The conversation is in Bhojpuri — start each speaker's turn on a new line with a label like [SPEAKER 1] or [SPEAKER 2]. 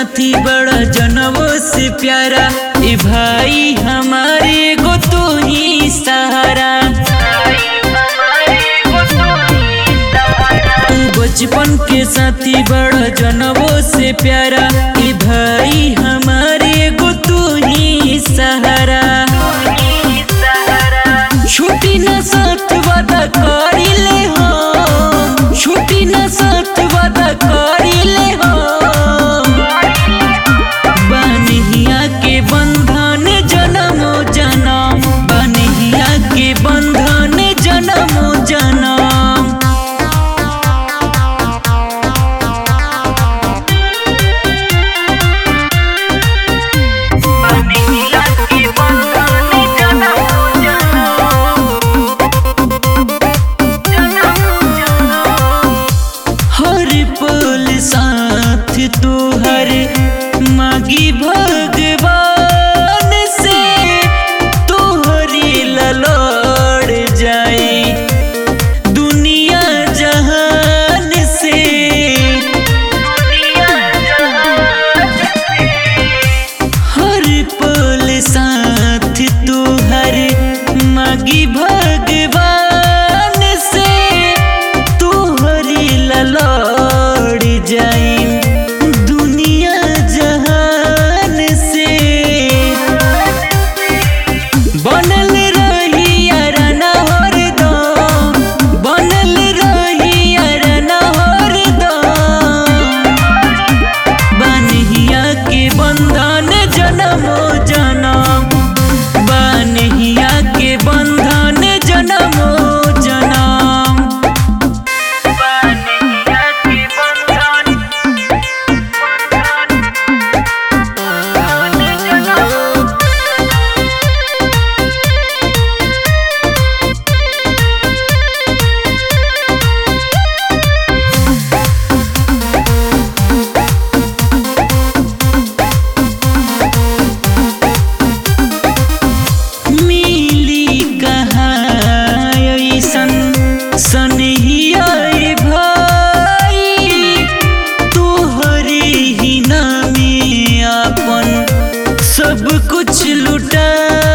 [SPEAKER 1] साथी बड़ा जनमों से प्यारा, ए भाई हमारे को तू ही सहारा। तू बचपन के साथी बड़ा जनमों से प्यारा, ए भाई हमारे को तू ही सहारा। छुट्टी न साथ वादा करी ले हो, छुट्टी न साथ वादा करी ले हो। बन्हिया के बंधन जनमो जनम, बन्हिया के बंधन जनमो जनम। पल साथ तुहर मागी भगवान से, तुहरी ललड़ जाए दुनिया जहान से। हर पल साथ तुहर मागी भगवान से, तुहरी ललड़ जाए दुनिया जहान से। बनल रही अरना हरदम, बनल रही अरना हरदम। बन्हिया के बंधन जनमो जनम, बन्हिया के बंधन जनमो जनम। सनहिया भाई तोहरे ही नामे अपन सब कुछ लुटा